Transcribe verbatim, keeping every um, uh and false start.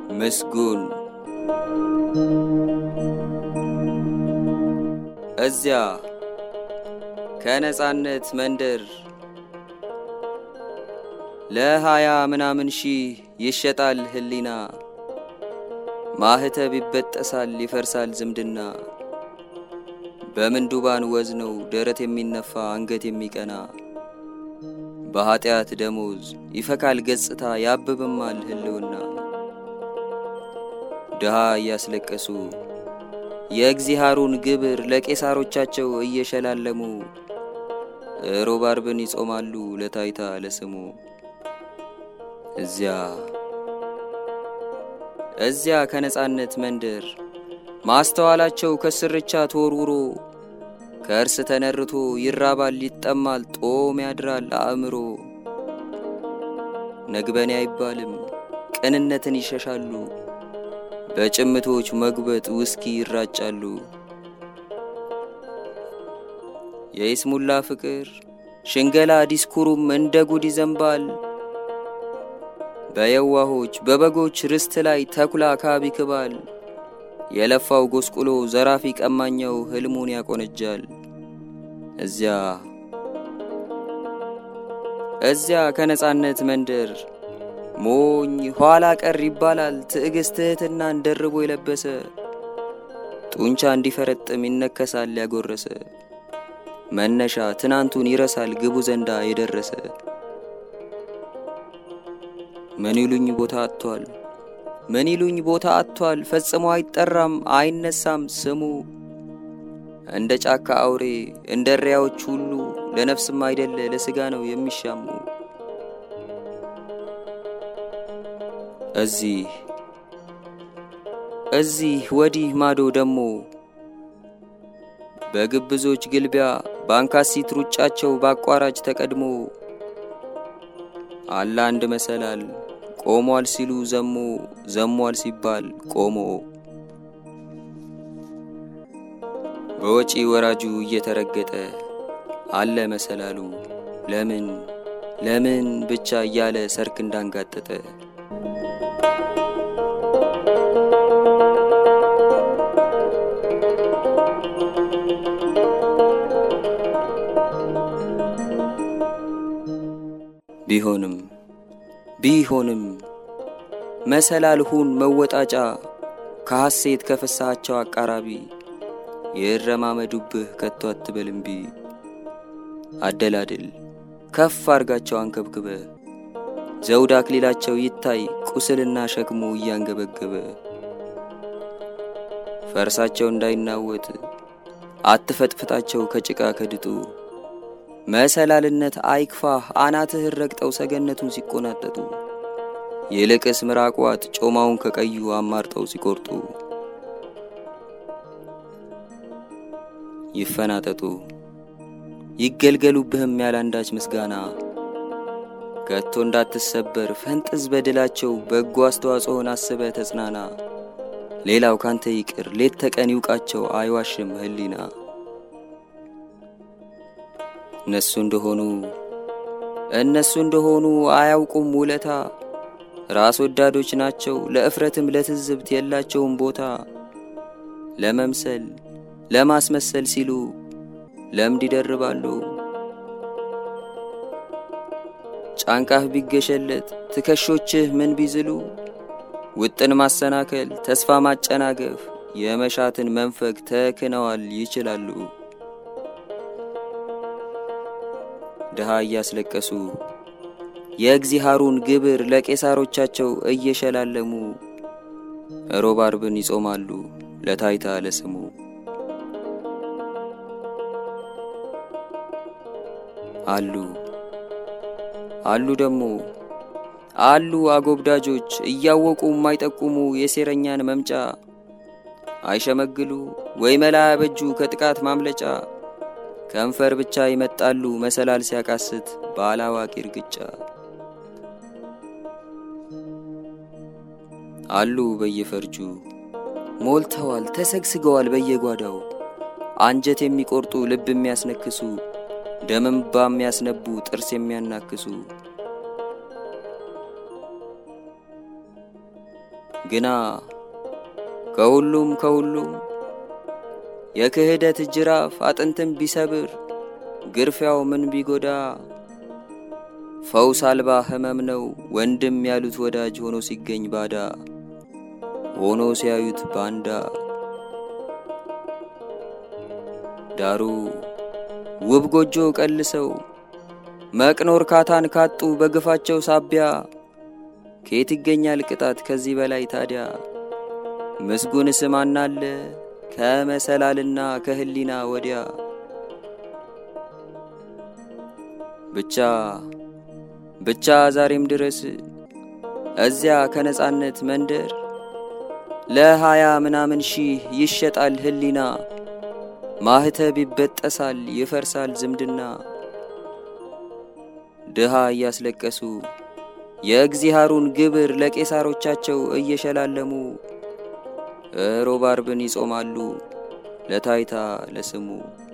ምስጉን እዚያ ከነጻነት መንደር ለሃያ ምናምን ሺህ ይሸጣል ህሊና ማህተብ ይበጠሳል ይፈርሳል ዝምድና በምንዱባን ወዝነው ደረት የሚነፋ አንገት የሚቀና በኃጢአት ደሞዝ ይፈካል ገጽታ ያብብማል ህልውና ድሃ ያስለቀሱ የእግዚአብሔርን ግብር ለቄሳሮቻቸው እየሸላለሙ ሮብ አርብን ይጾማሉ ለታይታ ለስሙ እዚያ እዚያ ከነጻነት መንደር ማስተዋላቸው ከስርቻ ተወርውሮ ከእርስ ተነርቶ ይራባል ይጠማል ጦም ያድራል አእምሮ ነግበኔ አይባልም ቅንነትን ይሸሻሉ በጭምቶች መግበጥ ውስኪ ይራጫሉ የይስሙላ ፍቅር ሽንገላ ዲስኩሩም እንደ ጉድ ይዘንባል በየዋሆች በበጎች ርስት ላይ ተኩላ ካብ ይክባል የለፋው ጎስቁሎ ዘራፊ ቀማኛው ህልሙን ያቆነጃል እዚያ እዚያ ከነጻነት መንደር ሞኝ ኋላ ቀር ይባላል ትዕግስትህትና እንደርቦ የለበሰ ጡንቻ እንዲፈረጥም ይነከሳል ያጎረሰ መነሻ ትናንቱን ይረሳል ግቡ ዘንዳ የደረሰ ምን ይሉኝ ቦታ አጥቷል ምን ይሉኝ ቦታ አጥቷል ፈጽሞ አይጠራም አይነሳም ስሙ እንደ ጫካ አውሬ እንደሪያዎች ሁሉ ለነፍስም አይደለ ለስጋ ነው የሚሻሙ እዚህ እዚህ ወዲህ ማዶ ደሞ በግብዞች ግልቢያ ባንካሲት ሩጫቸው ባቋራጭ ተቀድሞ አላ አንድ መሰላል ቆሟል ሲሉ ዘሞ ዘሟል ሲባል ቆሞ በወጪ ወራጁ እየተረገጠ አለ መሰላሉ ለምን ለምን ብቻ እያለ ሰርክ እንዳንጋጠጠ ቢሆንም ቢሆንም መሰላልሁን መወጣጫ ከሐሴት ከፈሳቸው አቃራቢ የረማመዱብህ ከቶ አትበልምቢ አደላድል ከፍ አርጋቸው አንከብክበ ዘውድ አክሊላቸው ይታይ ቁስልና ሸክሙ እያንገበገበ ፈርሳቸው እንዳይናወጥ አትፈጥፍጣቸው ከጭቃ ከድጡ መሰላልነት አይክፋህ አናትህ ረግጠው ሰገነቱን ሲቆናጠጡ የለቀስ ምራቋት ጮማውን ከቀዩ አማርጠው ሲቆርጡ ይፈናጠጡ ይገልገሉብህም ያላንዳች ምስጋና ከቶ እንዳትሰበር ፈንጥዝ በድላቸው በጎ አስተዋጽኦን አስበ ተጽናና ሌላው ካንተ ይቅር ሌት ተቀን ይውቃቸው አይዋሽም ህሊና እነሱ እንደሆኑ እነሱ እንደሆኑ አያውቁም ውለታ ራስ ወዳዶች ናቸው ለእፍረትም ለትዝብት የላቸውም ቦታ ለመምሰል ለማስመሰል ሲሉ ለምድ ይደርባሉ ጫንቃህ ቢገሸለት ትከሾችህ ምን ቢዝሉ ውጥን ማሰናከል ተስፋ ማጨናገፍ የመሻትን መንፈቅ ተክነዋል ይችላሉ ድሃ ያስለቀሱ የእግዚአብሔርን ግብር ለቄሳሮቻቸው እየሸላለሙ ሮብ አርብን ይጾማሉ ለታይታ ለስሙ አሉ አሉ ደሞ አሉ አጎብዳጆች እያወቁ የማይጠቁሙ የሴረኛን መምጫ አይሸመግሉ ወይ መላ ያበጁ ከጥቃት ማምለጫ ከንፈር ብቻ ይመጣሉ መሰላል ሲያቃስት ባላዋቂ እርግጫ አሉ በየፈርጁ ሞልተዋል ተሰግስገዋል በየጓዳው አንጀት የሚቆርጡ ልብ የሚያስነክሱ ደምም ባም ያስነቡ ጥርስ የሚያናክሱ ግና ከሁሉም ከሁሉም የክህደት ጅራፍ አጥንትን ቢሰብር ግርፊያው ምን ቢጎዳ ፈውስ አልባ ህመም ነው ወንድም ያሉት ወዳጅ ሆኖ ሲገኝ ባዳ ሆኖ ሲያዩት ባንዳ። ዳሩ ውብ ጎጆ ቀልሰው መቅኖር ካታን ካጡ በግፋቸው ሳቢያ ከየት ይገኛል ቅጣት ከዚህ በላይ ታዲያ? ምስጉን ስማና አለ ከመሰላልና ከህሊና ወዲያ። ብቻ ብቻ ዛሬም ድረስ እዚያ ከነጻነት መንደር ለሃያ ምናምን ሺህ ይሸጣል ህሊና። ማህተብ ይበጠሳል ይፈርሳል ዝምድና። ድሃ እያስለቀሱ የእግዚአብሔርን ግብር ለቄሳሮቻቸው እየሸላለሙ ሮብ አርብን ይጾማሉ ለታይታ ለስሙ።